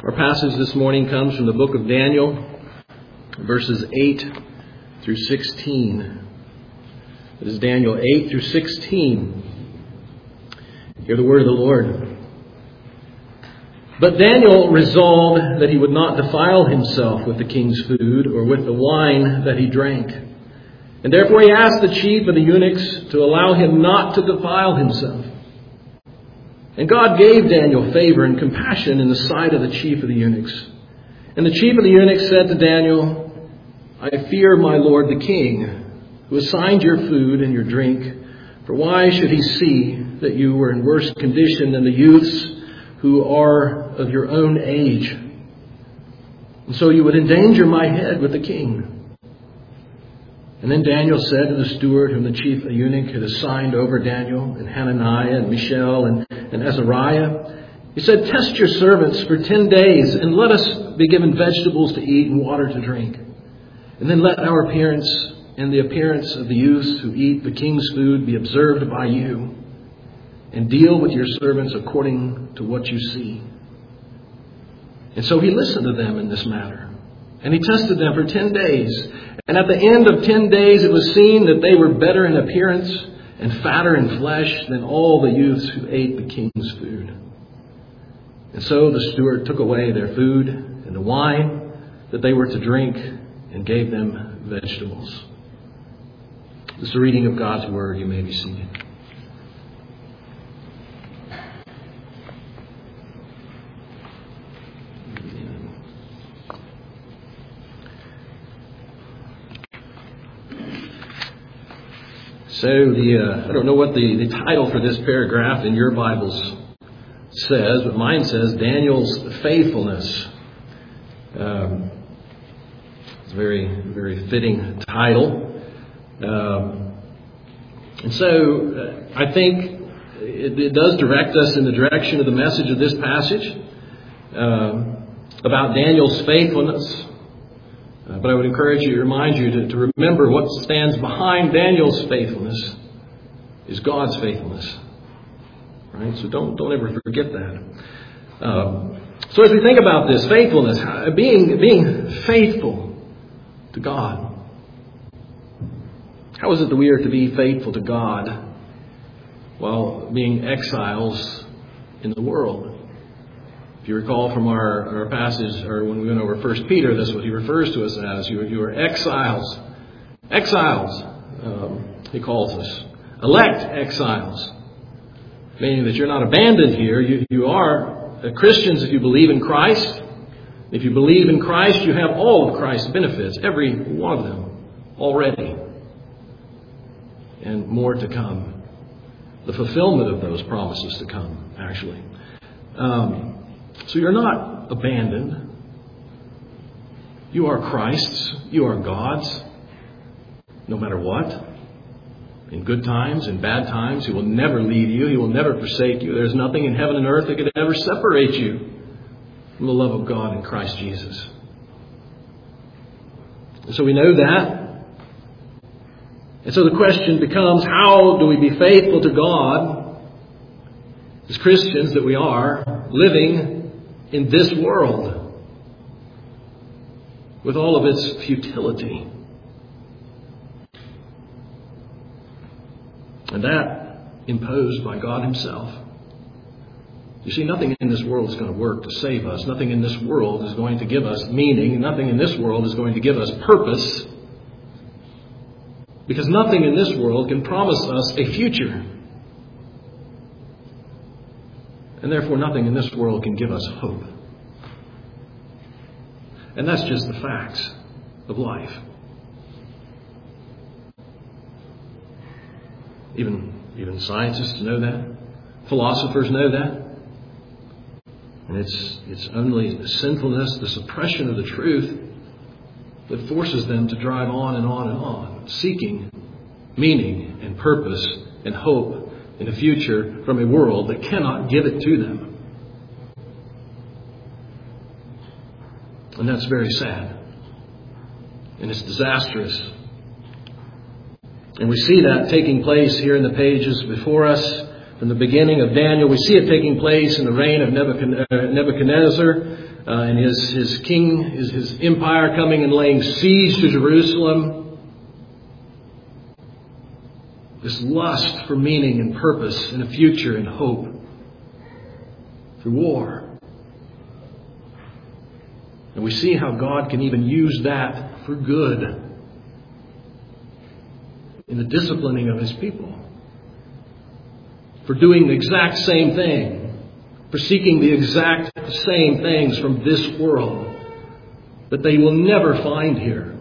Our passage this morning comes from the book of Daniel, verses 8 through 16. It is Daniel 8 through 16. Hear the word of the Lord. But Daniel resolved that he would not defile himself with the king's food or with the wine that he drank. And therefore he asked the chief of the eunuchs to allow him not to defile himself. And God gave Daniel favor and compassion in the sight of the chief of the eunuchs. And the chief of the eunuchs said to Daniel, I fear my lord the king, who assigned your food and your drink. For why should he see that you were in worse condition than the youths who are of your own age? And so you would endanger my head with the king. And then Daniel said to the steward whom the chief eunuch had assigned over Daniel, and Hananiah and Mishael and Azariah, he said, test your servants for 10 days, and let us be given vegetables to eat and water to drink. And then let our appearance and the appearance of the youths who eat the king's food be observed by you, and deal with your servants according to what you see. And so he listened to them in this matter, and he tested them for 10 days. And at the end of 10 days, it was seen that they were better in appearance and fatter in flesh than all the youths who ate the king's food. And so the steward took away their food and the wine that they were to drink and gave them vegetables. This is the reading of God's word. You may be seated. So I don't know what the title for this paragraph in your Bibles says, but mine says Daniel's faithfulness. It's a very, very fitting title. And so I think it does direct us in the direction of the message of this passage about Daniel's faithfulness. But I would encourage you, remind you to remember what stands behind Daniel's faithfulness is God's faithfulness. Right? So don't ever forget that. So as we think about this faithfulness, being faithful to God, how is it that we are to be faithful to God while being exiles in the world? If you recall from our passage, or when we went over 1 Peter, that's what he refers to us as. You are exiles. Exiles, he calls us. Elect exiles. Meaning that you're not abandoned here. You are Christians if you believe in Christ. If you believe in Christ, you have all of Christ's benefits. Every one of them already. And more to come. The fulfillment of those promises to come, actually. So you're not abandoned. You are Christ's. You are God's. No matter what. In good times, in bad times, He will never leave you. He will never forsake you. There's nothing in heaven and earth that could ever separate you from the love of God in Christ Jesus. And so we know that. And so the question becomes, how do we be faithful to God as Christians that we are, living in this world with all of its futility? And that imposed by God Himself. You see, nothing in this world is going to work to save us. Nothing in this world is going to give us meaning. Nothing in this world is going to give us purpose. Because nothing in this world can promise us a future. And therefore, nothing in this world can give us hope. And that's just the facts of life. Even scientists know that. Philosophers know that. And it's only the sinfulness, the suppression of the truth, that forces them to drive on and on and on, seeking meaning and purpose and hope in a future from a world that cannot give it to them. And that's very sad. And it's disastrous. And we see that taking place here in the pages before us. from the beginning of Daniel. We see it taking place in the reign of Nebuchadnezzar and his empire coming and laying siege to Jerusalem. This lust for meaning and purpose and a future and hope through war. And we see how God can even use that for good in the disciplining of His people. For doing the exact same thing. For seeking the exact same things from this world that they will never find here.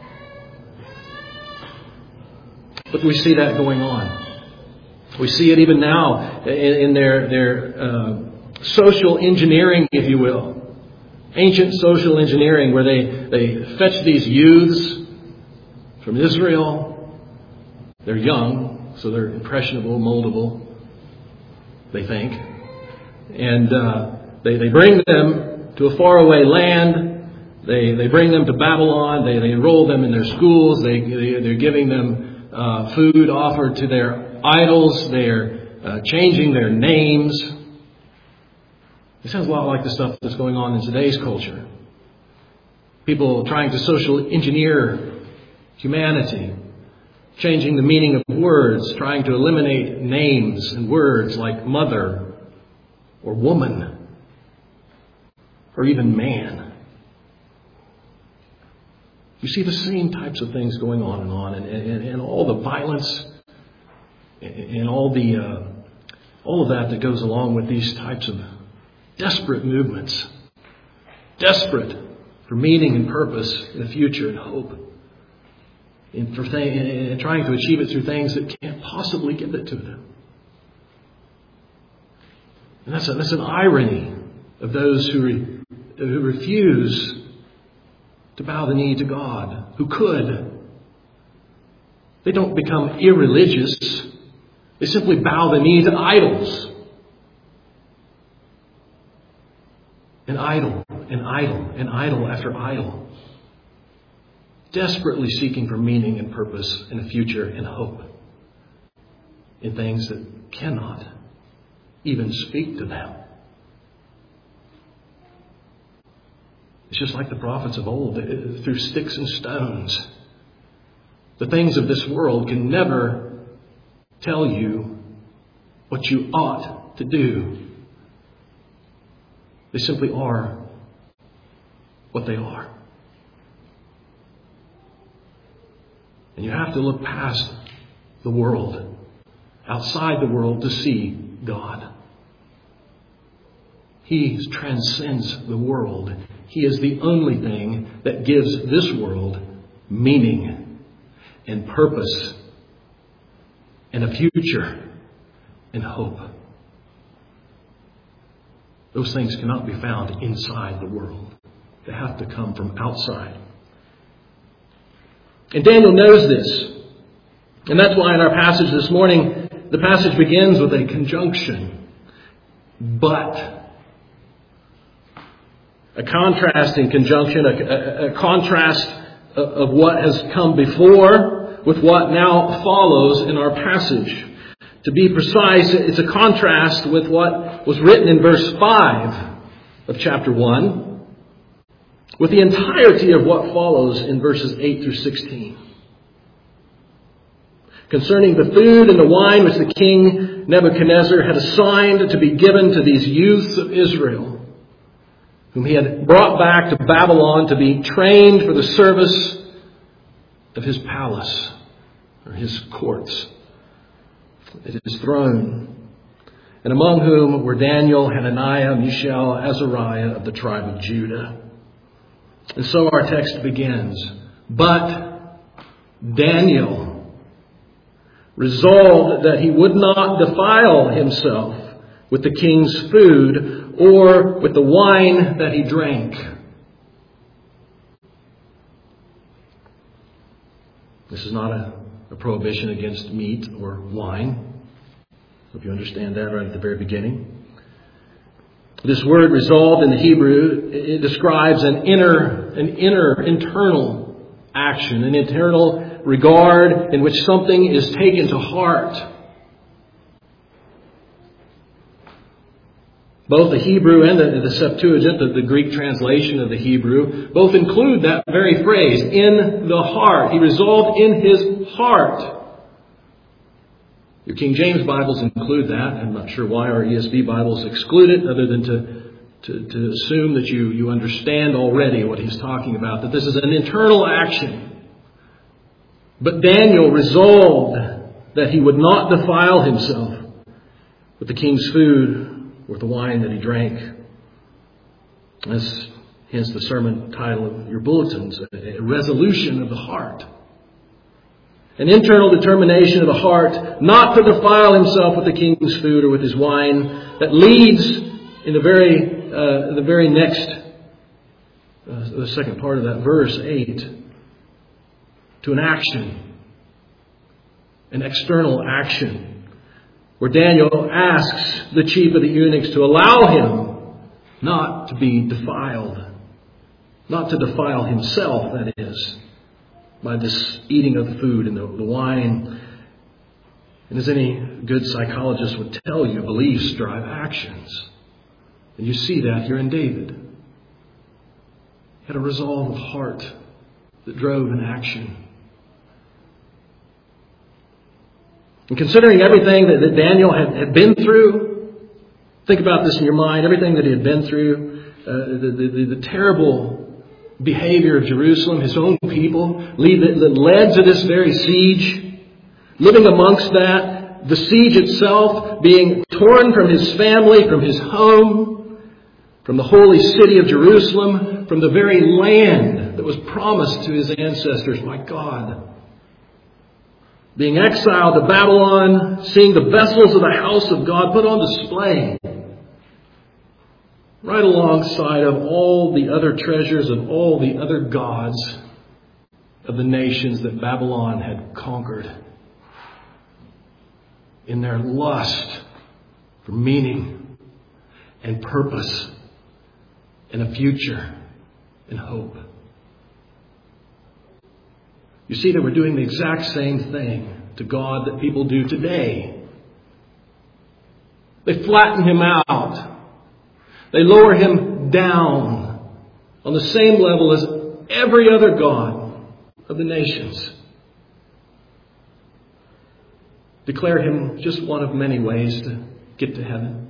But we see that going on. We see it even now in their social engineering, if you will. Ancient social engineering, where they fetch these youths from Israel. They're young, so they're impressionable, moldable, they think. And they bring them to a faraway land. They bring them to Babylon. They enroll them in their schools. They're giving them food offered to their idols. They're changing their names. It sounds a lot like the stuff that's going on in today's culture. People trying to social engineer humanity. Changing the meaning of words, trying to eliminate names and words like mother or woman or even man. You see the same types of things going on, and all the violence and all of that goes along with these types of desperate movements. Desperate for meaning and purpose in the future and hope. And trying to achieve it through things that can't possibly give it to them. And that's an irony of those who refuse to bow the knee to God, who could. They don't become irreligious. They simply bow the knee to idols. An idol, an idol, an idol after idol. Desperately seeking for meaning and purpose and a future and hope in things that cannot even speak to them. It's just like the prophets of old, through sticks and stones. The things of this world can never tell you what you ought to do. They simply are what they are. And you have to look past the world, outside the world, to see God. He transcends the world. He is the only thing that gives this world meaning and purpose and a future and hope. Those things cannot be found inside the world. They have to come from outside. And Daniel knows this. And that's why in our passage this morning, the passage begins with a conjunction. But. A contrasting conjunction, a contrast of what has come before with what now follows in our passage. To be precise, it's a contrast with what was written in verse 5 of chapter 1. With the entirety of what follows in verses 8 through 16. Concerning the food and the wine which the king Nebuchadnezzar had assigned to be given to these youths of Israel, whom he had brought back to Babylon to be trained for the service of his palace, or his courts, at his throne, and among whom were Daniel, Hananiah, Mishael, Azariah of the tribe of Judah. And so our text begins. But Daniel resolved that he would not defile himself with the king's food or with the wine that he drank. This is not a prohibition against meat or wine. Hope you understand that right at the very beginning. This word resolved in the Hebrew, it describes an internal action, an internal regard in which something is taken to heart. Both the Hebrew and the Septuagint, the Greek translation of the Hebrew, both include that very phrase, in the heart. He resolved in his heart. Your King James Bibles include that. I'm not sure why our ESV Bibles exclude it, other than to assume that you understand already what he's talking about, that this is an internal action. But Daniel resolved that he would not defile himself with the king's food or the wine that he drank. That's hence the sermon title of your bulletins, a resolution of the heart. An internal determination of the heart not to defile himself with the king's food or with his wine, that leads in the very next, the second part of that verse, 8, to an action, an external action, where Daniel asks the chief of the eunuchs to allow him not to be defiled, not to defile himself, that is, by this eating of the food and the wine. And as any good psychologist would tell you, beliefs drive actions. And you see that here in David. He had a resolve of heart that drove an action. And considering everything that Daniel had been through, think about this in your mind, everything that he had been through, the terrible behavior of Jerusalem, his own people, that led to this very siege, living amongst that, the siege itself being torn from his family, from his home, from the holy city of Jerusalem, from the very land that was promised to his ancestors by God. Being exiled to Babylon, seeing the vessels of the house of God put on display, right alongside of all the other treasures of all the other gods of the nations that Babylon had conquered, in their lust for meaning and purpose and a future and hope. You see, they were doing the exact same thing to God that people do today. They flatten him out. They lower him down on the same level as every other god of the nations. Declare him just one of many ways to get to heaven.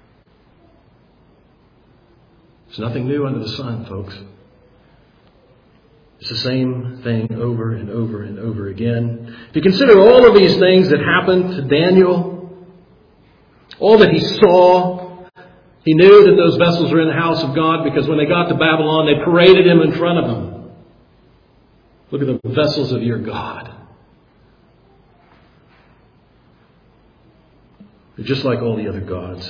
There's nothing new under the sun, folks. It's the same thing over and over and over again. If you consider all of these things that happened to Daniel, all that he saw, he knew that those vessels were in the house of God because when they got to Babylon, they paraded him in front of them. Look at the vessels of your God. They're just like all the other gods.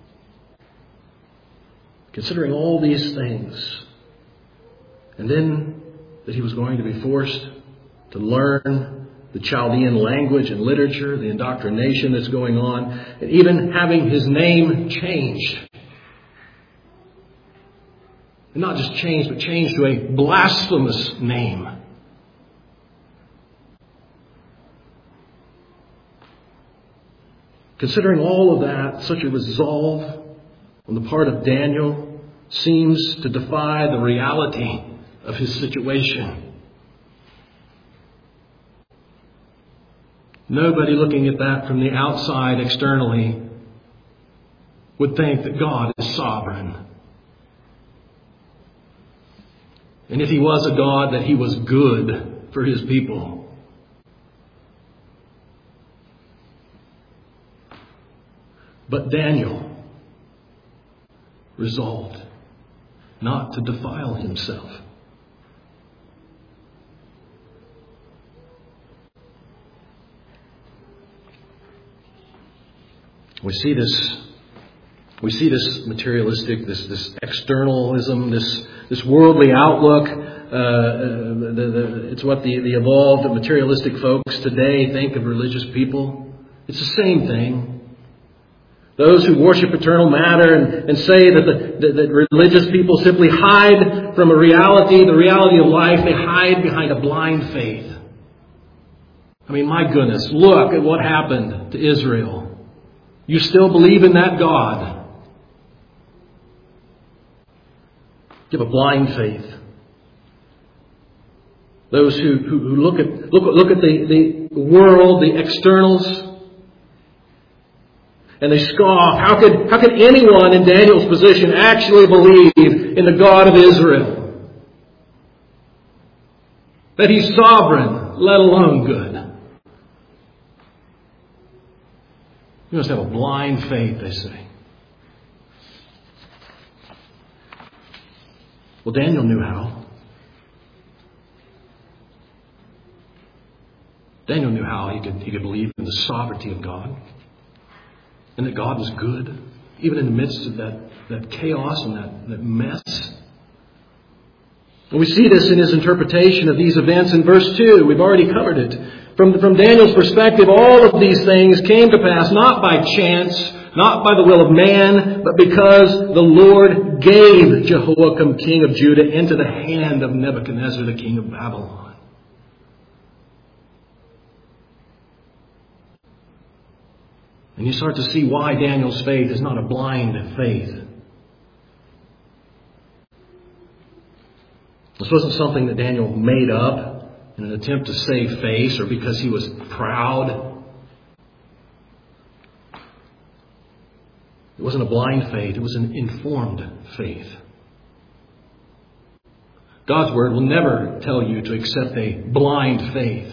Considering all these things, and then that he was going to be forced to learn the Chaldean language and literature, the indoctrination that's going on, and even having his name changed. And not just changed, but changed to a blasphemous name. Considering all of that, such a resolve on the part of Daniel seems to defy the reality of his situation. Nobody looking at that from the outside externally would think that God is sovereign. And if he was a God, that he was good for his people. But Daniel resolved not to defile himself. We see this materialistic, this externalism, this worldly outlook. It's what the evolved materialistic folks today think of religious people. It's the same thing. Those who worship eternal matter and say that religious people simply hide from a reality, the reality of life. They hide behind a blind faith. I mean, my goodness, look at what happened to Israel. You still believe in that God. You have a blind faith. Those who look at the world, the externals, and they scoff. How could anyone in Daniel's position actually believe in the God of Israel? That He's sovereign, let alone good. You must have a blind faith, they say. Well, Daniel knew how. Daniel knew how he could believe in the sovereignty of God. And that God was good, even in the midst of that chaos and that mess. And we see this in his interpretation of these events in verse 2. We've already covered it. From Daniel's perspective, all of these things came to pass not by chance, not by the will of man, but because the Lord gave Jehoiakim, king of Judah, into the hand of Nebuchadnezzar, the king of Babylon. And you start to see why Daniel's faith is not a blind faith. This wasn't something that Daniel made up in an attempt to save face or because he was proud. It wasn't a blind faith. It was an informed faith. God's Word will never tell you to accept a blind faith.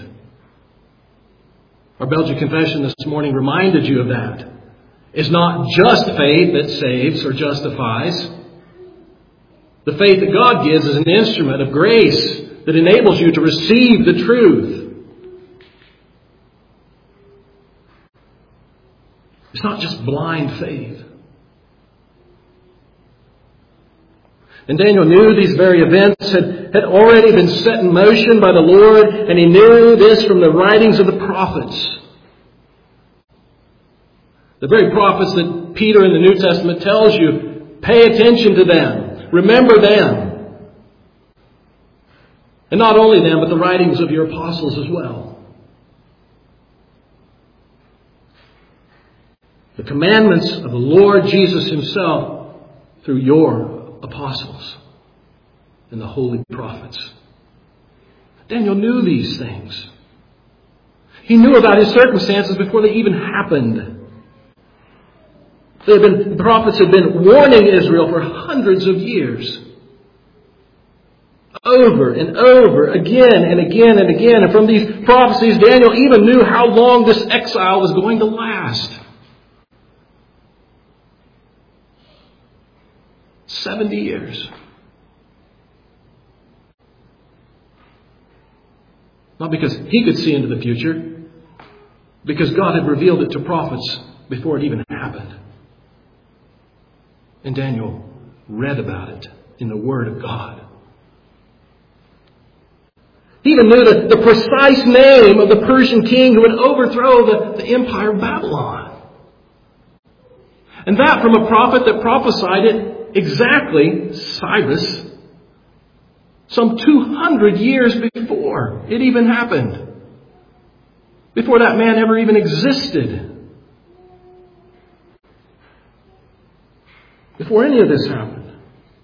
Our Belgian confession this morning reminded you of that. It's not just faith that saves or justifies. The faith that God gives is an instrument of grace that enables you to receive the truth. It's not just blind faith. And Daniel knew these very events had already been set in motion by the Lord, and he knew this from the writings of the prophets. The very prophets that Peter in the New Testament tells you, pay attention to them, remember them. And not only them, but the writings of your apostles as well. The commandments of the Lord Jesus Himself through your apostles and the holy prophets. Daniel knew these things. He knew about his circumstances before they even happened. The prophets had been warning Israel for hundreds of years. Over and over, again and again and again. And from these prophecies, Daniel even knew how long this exile was going to last. 70 years. Not because he could see into the future, because God had revealed it to prophets before it even happened. And Daniel read about it in the Word of God. He even knew the precise name of the Persian king who would overthrow the empire of Babylon. And that from a prophet that prophesied it exactly, Cyrus, some 200 years before it even happened. Before that man ever even existed. Before any of this happened.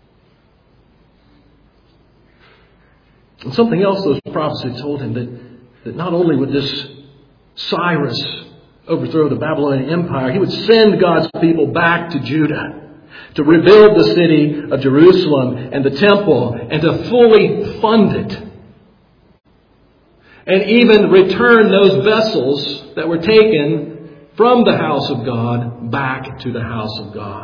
And something else those prophets had told him, that not only would this Cyrus overthrow the Babylonian Empire, he would send God's people back to Judah to rebuild the city of Jerusalem and the temple and to fully fund it. And even return those vessels that were taken from the house of God back to the house of God.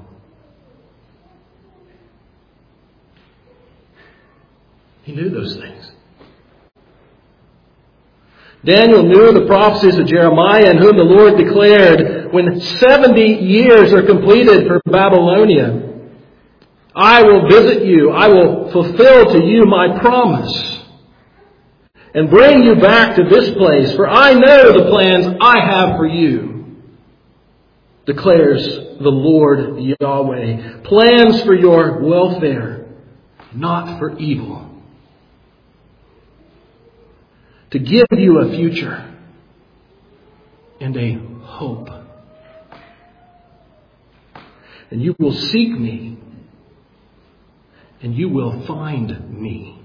He knew those things. Daniel knew the prophecies of Jeremiah, in whom the Lord declared, when 70 years are completed for Babylonia, I will visit you, I will fulfill to you my promise, and bring you back to this place, for I know the plans I have for you, declares the Lord Yahweh. Plans for your welfare, not for evil. To give you a future and a hope. And you will seek me and you will find me.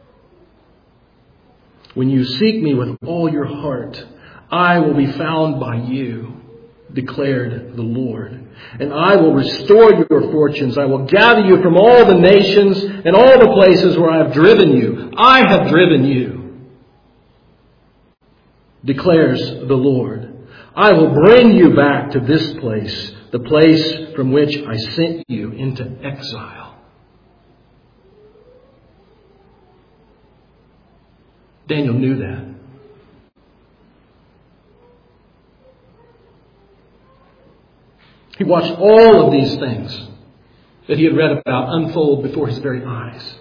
When you seek me with all your heart, I will be found by you, declared the Lord. And I will restore your fortunes. I will gather you from all the nations and all the places where I have driven you. I have driven you, declares the Lord. I will bring you back to this place, the place from which I sent you into exile. Daniel knew that. He watched all of these things that he had read about unfold before his very eyes.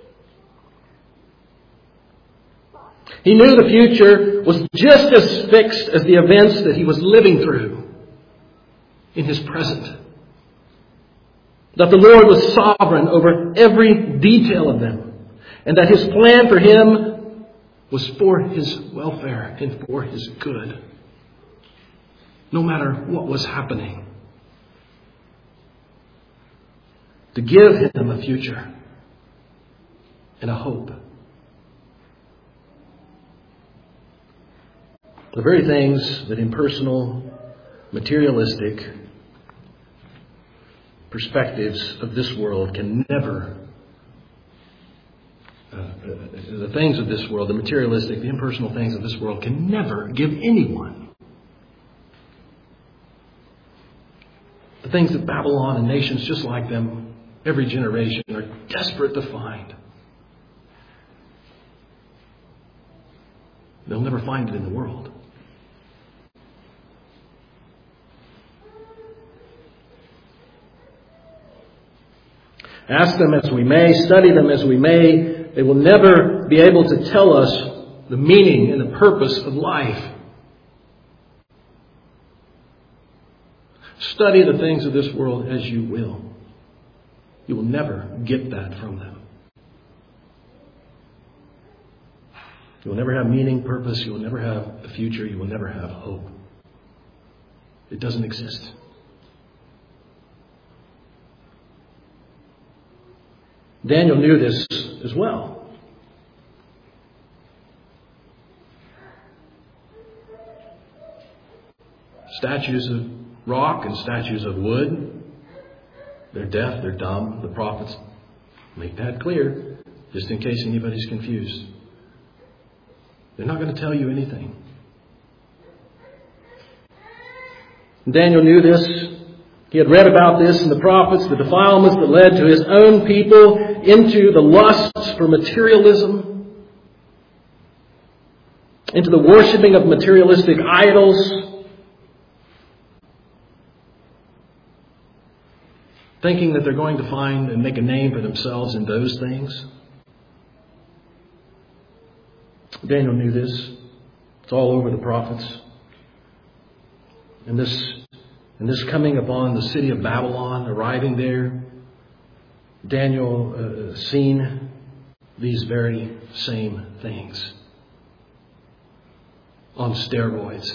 He knew the future was just as fixed as the events that he was living through in his present. That the Lord was sovereign over every detail of them. And that his plan for him was for his welfare and for his good. No matter what was happening. To give him a future and a hope. The very things that impersonal, materialistic perspectives of this world can never, the things of this world, the materialistic, the impersonal things of this world can never give anyone. The things that Babylon and nations just like them, every generation, are desperate to find. They'll never find it in the world. Ask them as we may, study them as we may, they will never be able to tell us the meaning and the purpose of life. Study the things of this world as you will. You will never get that from them. You will never have meaning, purpose. You will never have a future. You will never have hope. It doesn't exist. Daniel knew this as well. Statues of rock and statues of wood. They're deaf, they're dumb. The prophets make that clear, just in case anybody's confused. They're not going to tell you anything. Daniel knew this. He had read about this in the prophets, the defilements that led to his own people into the lusts for materialism, into the worshiping of materialistic idols, thinking that they're going to find and make a name for themselves in those things. Daniel knew this. It's all over the prophets. And this coming upon the city of Babylon, arriving there, Daniel seen these very same things on steroids.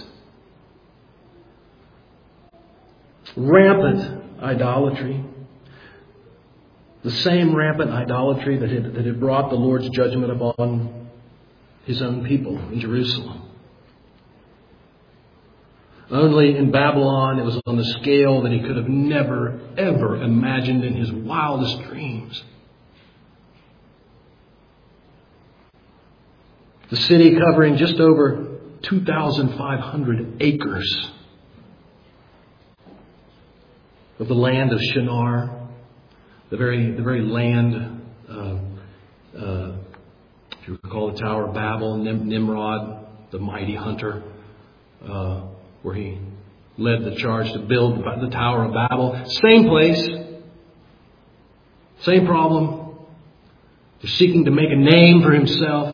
Rampant idolatry. The same rampant idolatry that had brought the Lord's judgment upon his own people in Jerusalem. Only in Babylon it was on the scale that he could have never, ever imagined in his wildest dreams. The city covering just over 2,500 acres of the land of Shinar. The very land, if you recall the Tower of Babel, Nimrod, the mighty hunter, where he led the charge to build the Tower of Babel. Same place, same problem. They're seeking to make a name for himself.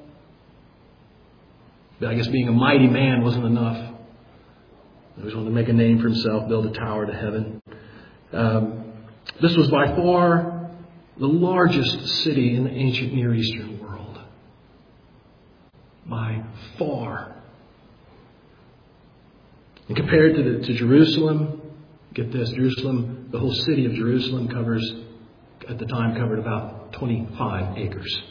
But I guess being a mighty man wasn't enough. He was wanting to make a name for himself, build a tower to heaven. This was by far the largest city in the ancient Near Eastern world. By far. And compared to Jerusalem, get this, Jerusalem, the whole city of Jerusalem covered about about 25 acres.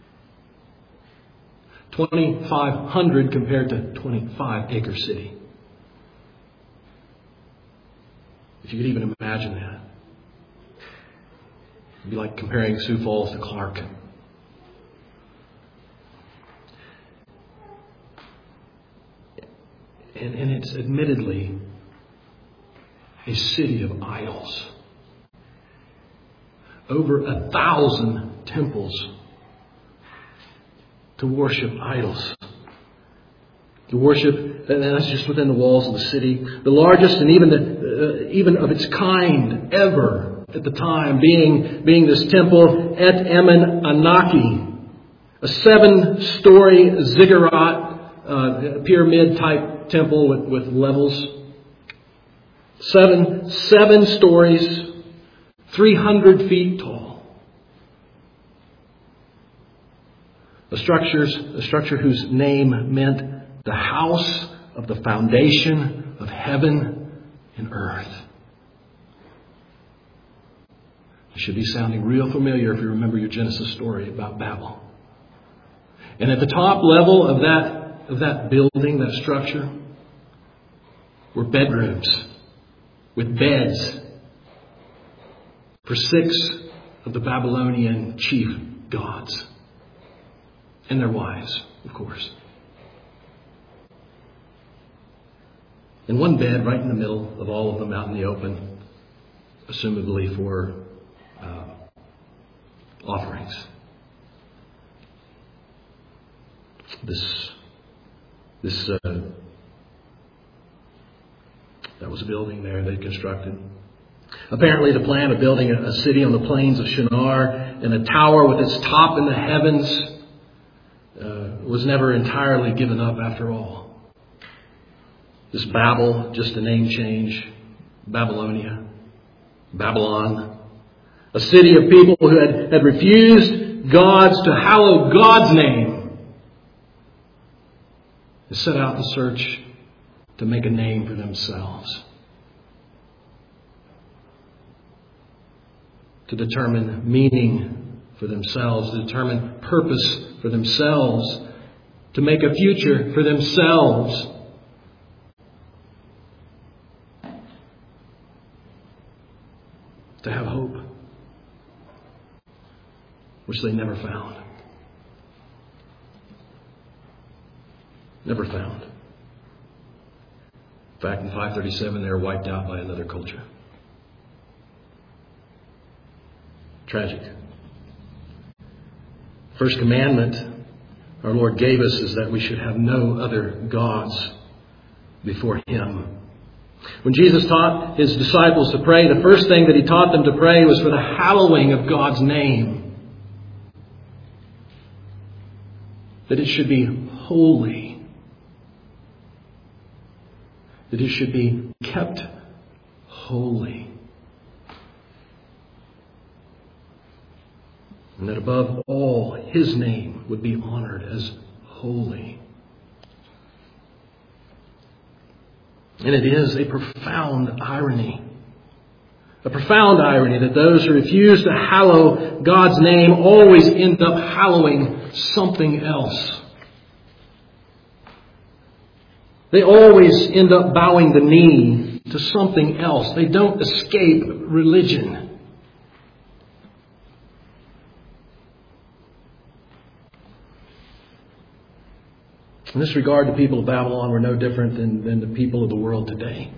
2,500 compared to 25-acre city. If you could even imagine that. It'd be like comparing Sioux Falls to Clark. And it's admittedly a city of idols. Over 1,000 temples to worship idols. To worship, and that's just within the walls of the city. The largest and even of its kind ever at the time being this temple at Emin Anaki, a 7-story ziggurat pyramid type temple with levels. Seven stories, 300 feet tall. A structure whose name meant the house of the foundation of heaven and earth. It should be sounding real familiar if you remember your Genesis story about Babel. And at the top level of that building, that structure, were bedrooms with beds for 6 of the Babylonian chief gods. And their wives, of course. And one bed right in the middle of all of them out in the open, assumably for offerings. That was a building there they constructed. Apparently the plan of building a city on the plains of Shinar and a tower with its top in the heavens was never entirely given up after all. This Babel, just a name change. Babylonia. Babylon. A city of people who had refused to hallow God's name. They set out in search to make a name for themselves. To determine meaning for themselves. To determine purpose for themselves. To make a future for themselves. To have hope, which they never found. Never found. In fact, in 537, they were wiped out by another culture. Tragic. First commandment our Lord gave us is that we should have no other gods before Him. When Jesus taught His disciples to pray, the first thing that He taught them to pray was for the hallowing of God's name. That it should be holy. That it should be kept holy. And that above all, His name would be honored as holy. And it is a profound irony. A profound irony that those who refuse to hallow God's name always end up hallowing something else. They always end up bowing the knee to something else. They don't escape religion. In this regard, the people of Babylon were no different than the people of the world today.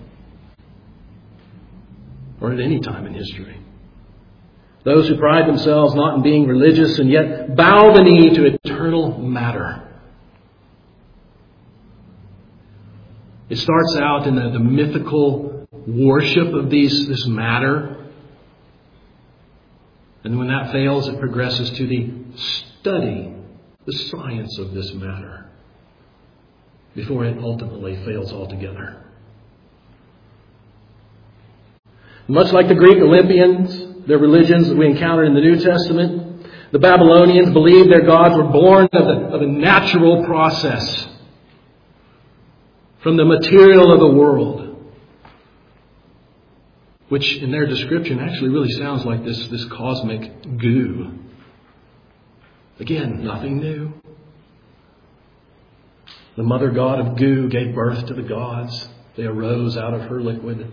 Or at any time in history. Those who pride themselves not in being religious and yet bow the knee to eternal matter. It starts out in the mythical worship of this matter. And when that fails, it progresses to the study, the science of this matter. Before it ultimately fails altogether. Much like the Greek Olympians, their religions that we encounter in the New Testament, the Babylonians believed their gods were born of a natural process from the material of the world, which in their description actually really sounds like this cosmic goo Again, nothing new. The mother god of goo gave birth to the gods. They arose out of her liquid.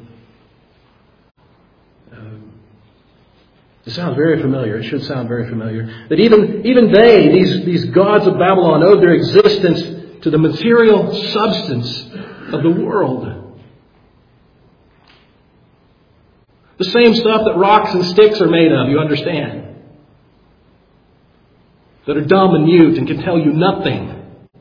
It sounds very familiar. It should sound very familiar. That even they, these gods of Babylon, owed their existence to the material substance of the world. The same stuff that rocks and sticks are made of, you understand. That are dumb and mute and can tell you nothing.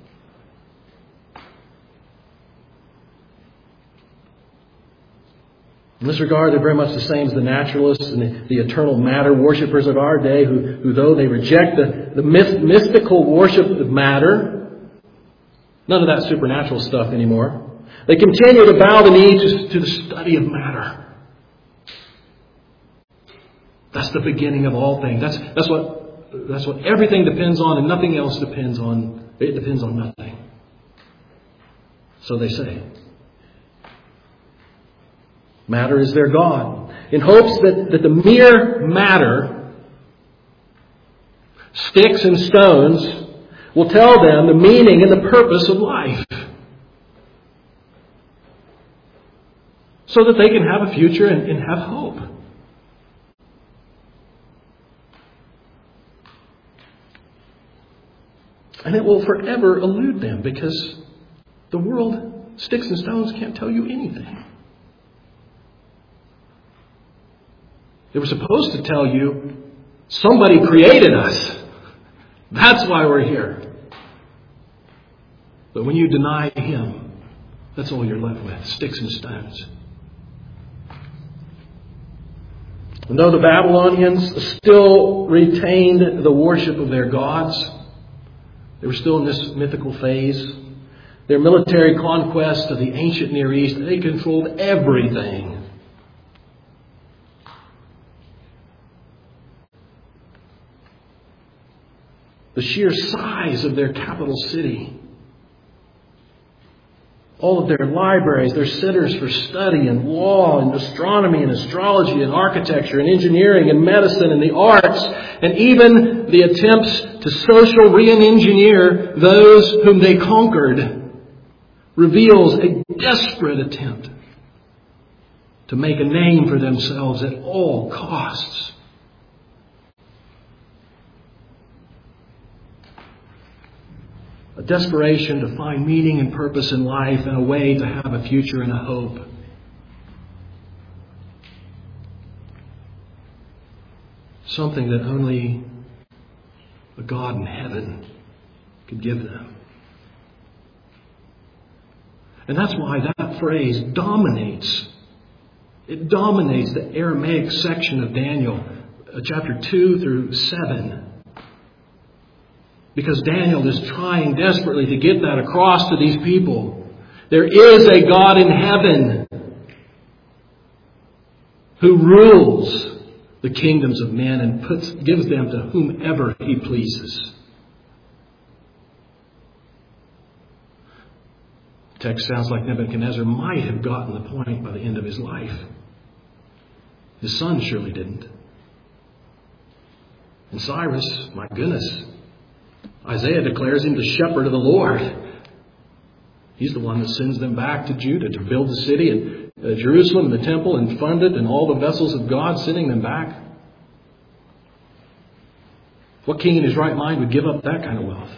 In this regard, they're very much the same as the naturalists and the eternal matter worshippers of our day, who though they reject the mystical worship of matter, none of that supernatural stuff anymore, they continue to bow the knee to the study of matter. That's the beginning of all things. That's what everything depends on, and nothing else depends on. It depends on nothing. So they say. Matter is their God, in hopes that the mere matter, sticks and stones, will tell them the meaning and the purpose of life. So that they can have a future and have hope. And it will forever elude them because the world, sticks and stones, can't tell you anything. They were supposed to tell you, somebody created us. That's why we're here. But when you deny Him, that's all you're left with, sticks and stones. And though the Babylonians still retained the worship of their gods, they were still in this mythical phase. Their military conquest of the ancient Near East, they controlled everything. The sheer size of their capital city. All of their libraries, their centers for study and law and astronomy and astrology and architecture and engineering and medicine and the arts, and even the attempts to social re-engineer those whom they conquered, reveals a desperate attempt to make a name for themselves at all costs. A desperation to find meaning and purpose in life and a way to have a future and a hope. Something that only a God in heaven could give them. And that's why that phrase dominates. It dominates the Aramaic section of Daniel, chapter 2 through 7. Because Daniel is trying desperately to get that across to these people. There is a God in heaven who rules the kingdoms of men and gives them to whomever He pleases. The text sounds like Nebuchadnezzar might have gotten the point by the end of his life. His son surely didn't. And Cyrus, my goodness, Isaiah declares him the shepherd of the Lord. He's the one that sends them back to Judah to build the city and Jerusalem and the temple and fund it and all the vessels of God, sending them back. What king in his right mind would give up that kind of wealth?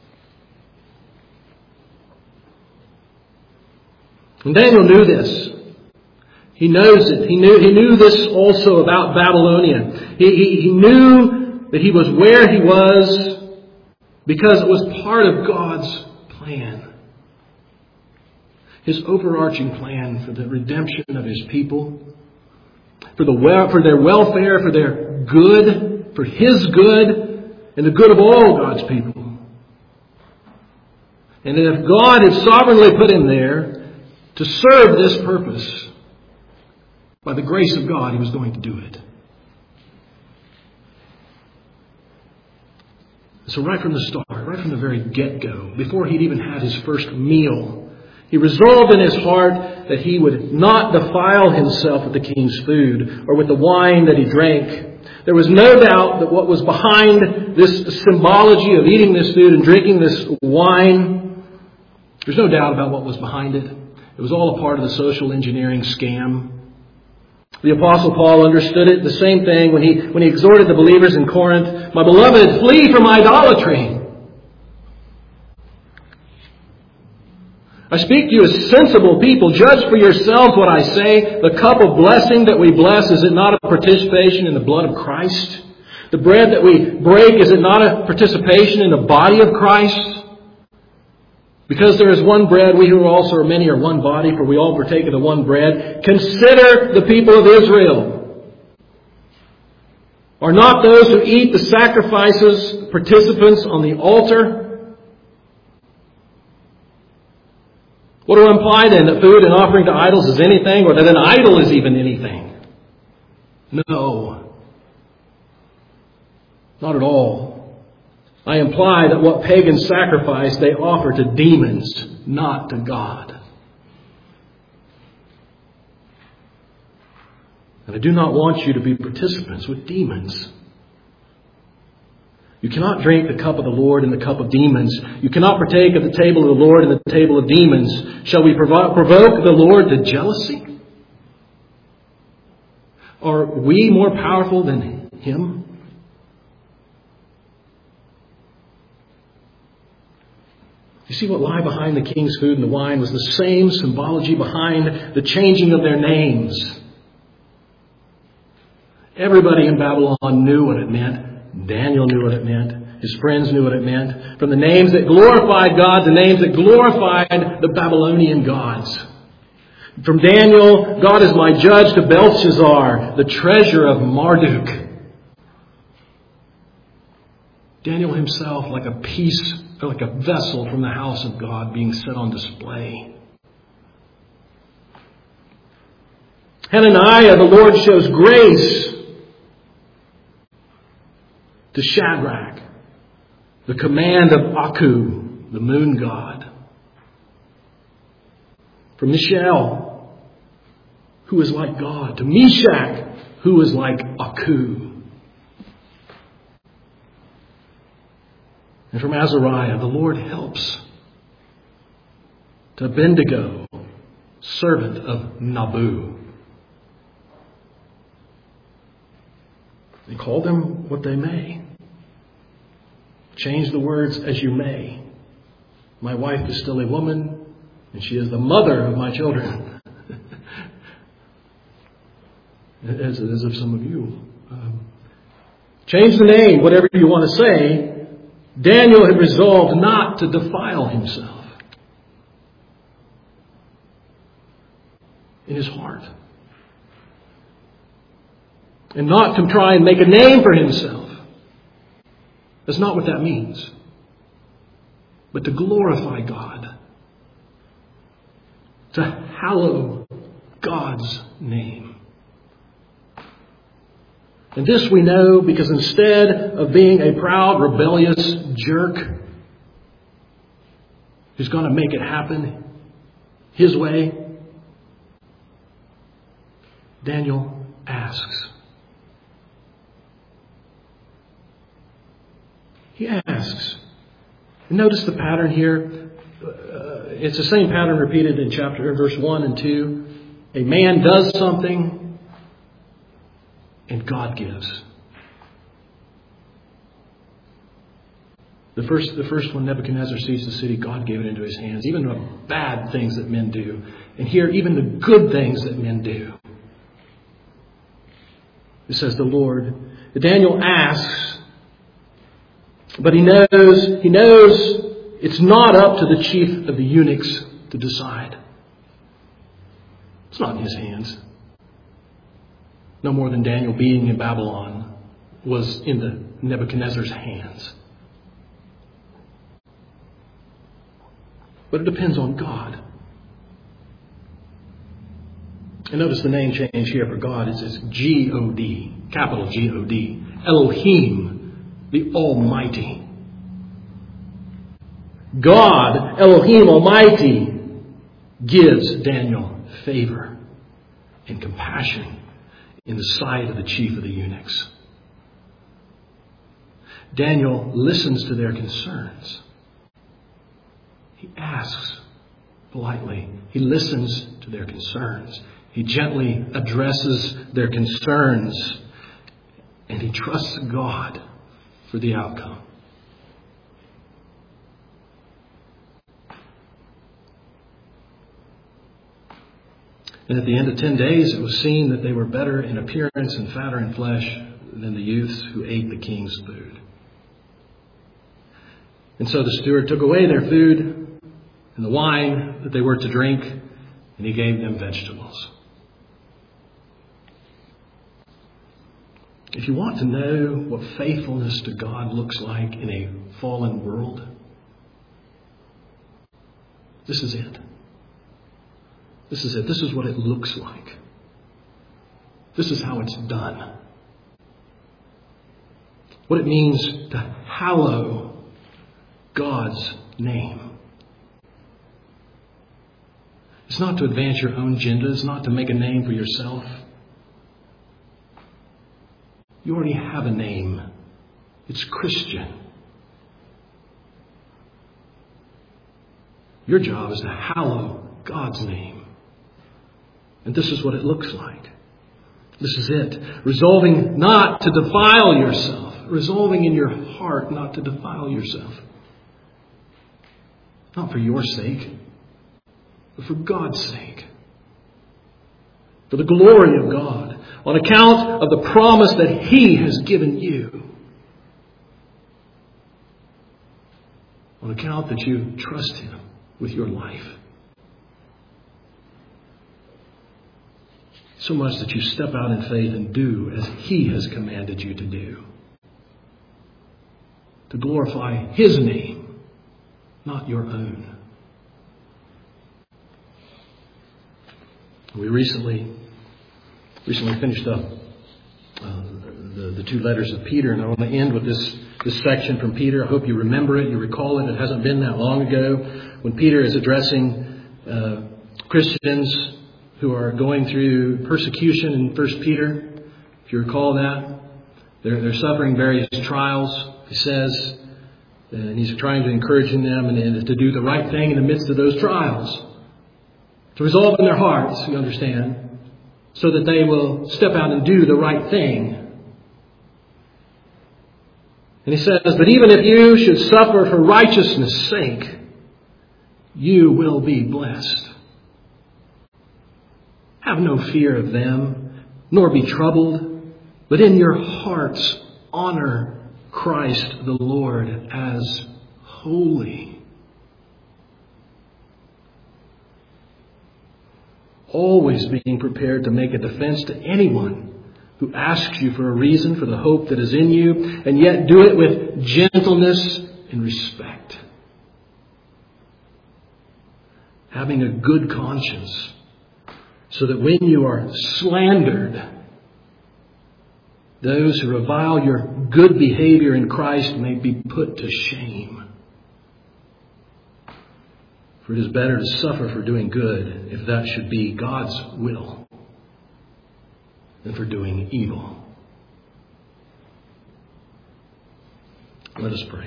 And Daniel knew this. He knows it. He knew this also about Babylonia. He knew that he was where he was because it was part of God's plan. His overarching plan for the redemption of His people, for their welfare, for their good, for His good, and the good of all God's people. And that if God had sovereignly put him there to serve this purpose, by the grace of God, He was going to do it. So right from the start, right from the very get-go, before he'd even had his first meal, He resolved in his heart that he would not defile himself with the king's food or with the wine that he drank. There was no doubt that what was behind this symbology of eating this food and drinking this wine, there's no doubt about what was behind it. It was all a part of the social engineering scam. The Apostle Paul understood it. The same thing when he exhorted the believers in Corinth, "My beloved, flee from idolatry." I speak to you as sensible people. Judge for yourselves what I say. The cup of blessing that we bless, is it not a participation in the blood of Christ? The bread that we break, is it not a participation in the body of Christ? Because there is one bread, we who also are many are one body, for we all partake of the one bread. Consider the people of Israel. Are not those who eat the sacrifices participants on the altar? What do I imply then? That food and offering to idols is anything, or that an idol is even anything? No. Not at all. I imply that what pagans sacrifice, they offer to demons, not to God. And I do not want you to be participants with demons. You cannot drink the cup of the Lord and the cup of demons. You cannot partake of the table of the Lord and the table of demons. Shall we provoke the Lord to jealousy? Are we more powerful than Him? You see, what lie behind the king's food and the wine was the same symbology behind the changing of their names. Everybody in Babylon knew what it meant. Daniel knew what it meant. His friends knew what it meant. From the names that glorified God to names that glorified the Babylonian gods. From Daniel, God is my judge, to Belshazzar, the treasure of Marduk. Daniel himself, like a vessel from the house of God being set on display. Hananiah, the Lord shows grace to Shadrach, the command of Aku, the moon god. From Mishael, who is like God, to Meshach, who is like Aku. And from Azariah, the Lord helps, to Abednego, servant of Nabu. They call them what they may. Change the words as you may. My wife is still a woman, and she is the mother of my children. as of some of you. Change the name, whatever you want to say. Daniel had resolved not to defile himself in his heart. And not to try and make a name for himself. That's not what that means. But to glorify God. To hallow God's name. And this we know because instead of being a proud, rebellious jerk who's going to make it happen his way, Daniel asks. He asks. And notice the pattern here. It's the same pattern repeated in verse 1 and 2. A man does something, and God gives. The first when Nebuchadnezzar seized the city, God gave it into his hands. Even the bad things that men do. And here, even the good things that men do. It says the Lord. Daniel asks, but he knows it's not up to the chief of the eunuchs to decide. It's not in his hands. No more than Daniel being in Babylon was in the Nebuchadnezzar's hands. But it depends on God. And notice the name change here for God. It says G-O-D, capital G-O-D. Elohim, the Almighty. God, Elohim Almighty. gives Daniel favor and compassion in the sight of the chief of the eunuchs. Daniel listens to their concerns. He asks politely. He listens to their concerns. He gently addresses their concerns. And he trusts God for the outcome. And at the end of 10 days, it was seen that they were better in appearance and fatter in flesh than the youths who ate the king's food. And so the steward took away their food and the wine that they were to drink, and he gave them vegetables. If you want to know what faithfulness to God looks like in a fallen world, this is it. This is it. This is what it looks like. This is how it's done. What it means to hallow God's name. It's not to advance your own agenda. It's not to make a name for yourself. You already have a name. It's Christian. Your job is to hallow God's name. And this is what it looks like. This is it. Resolving not to defile yourself. Resolving in your heart not to defile yourself. Not for your sake, but for God's sake. For the glory of God. On account of the promise that He has given you. On account that you trust Him with your life. So much that you step out in faith and do as He has commanded you to do. To glorify His name, not your own. We recently finished up the two letters of Peter, and I want to end with this section from Peter. I hope you remember it, you recall it. It hasn't been that long ago when Peter is addressing Christians who are going through persecution in 1 Peter. If you recall that, they're suffering various trials, he says, and he's trying to encourage them and to do the right thing in the midst of those trials. To resolve in their hearts, you understand, so that they will step out and do the right thing. And he says, but even if you should suffer for righteousness' sake, you will be blessed. Have no fear of them, nor be troubled, but in your hearts honor Christ the Lord as holy. Always being prepared to make a defense to anyone who asks you for a reason for the hope that is in you, and yet do it with gentleness and respect. Having a good conscience, so that when you are slandered, those who revile your good behavior in Christ may be put to shame. For it is better to suffer for doing good, if that should be God's will, than for doing evil. Let us pray.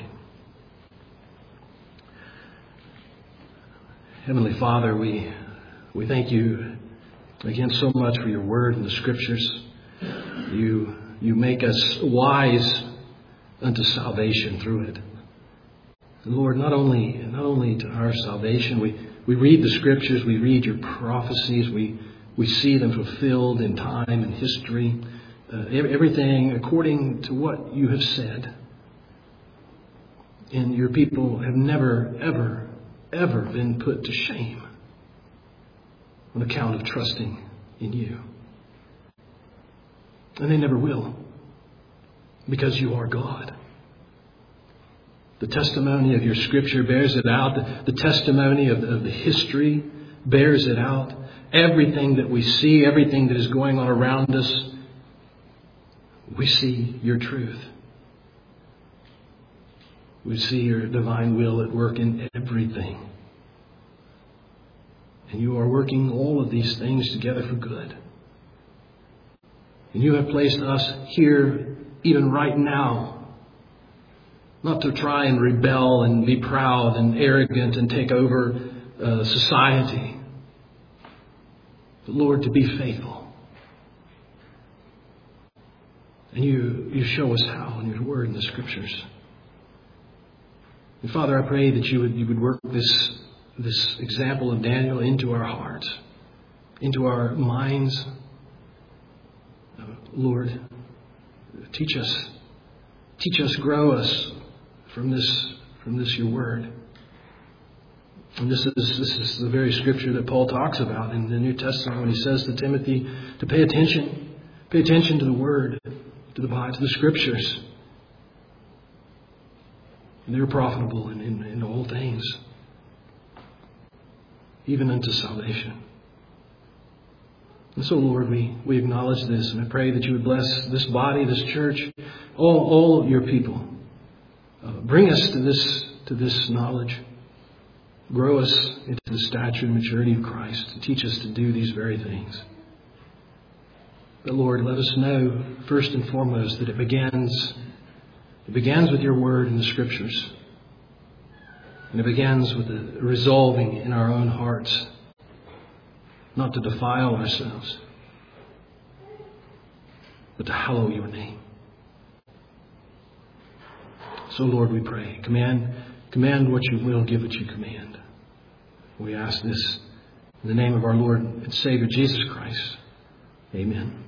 Heavenly Father, we thank you again so much for your word in the Scriptures. You make us wise unto salvation through it. And Lord, not only to our salvation, we read the Scriptures, we read your prophecies, we see them fulfilled in time and history, everything according to what you have said. And your people have never, ever, ever been put to shame on account of trusting in you. And they never will, because you are God. The testimony of your Scripture bears it out. The testimony of the history bears it out. Everything that we see, everything that is going on around us, we see your truth. We see your divine will at work in everything. And you are working all of these things together for good. And you have placed us here even right now, not to try and rebel and be proud and arrogant and take over society, but Lord, to be faithful. And you show us how in your word in the Scriptures. And Father, I pray that you would work this example of Daniel into our hearts, into our minds. Lord, teach us, grow us from this your word. And this is the very Scripture that Paul talks about in the New Testament when he says to Timothy to pay attention to the word, to the Scriptures. And they're profitable in all things, even unto salvation. And so, Lord, we acknowledge this, and I pray that you would bless this body, this church, all your people. Bring us to this knowledge. Grow us into the stature and maturity of Christ. And teach us to do these very things. But Lord, let us know first and foremost that it begins with your word in the Scriptures. And it begins with the resolving in our own hearts not to defile ourselves, but to hallow your name. So, Lord, we pray. Command what you will, give what you command. We ask this in the name of our Lord and Savior, Jesus Christ. Amen.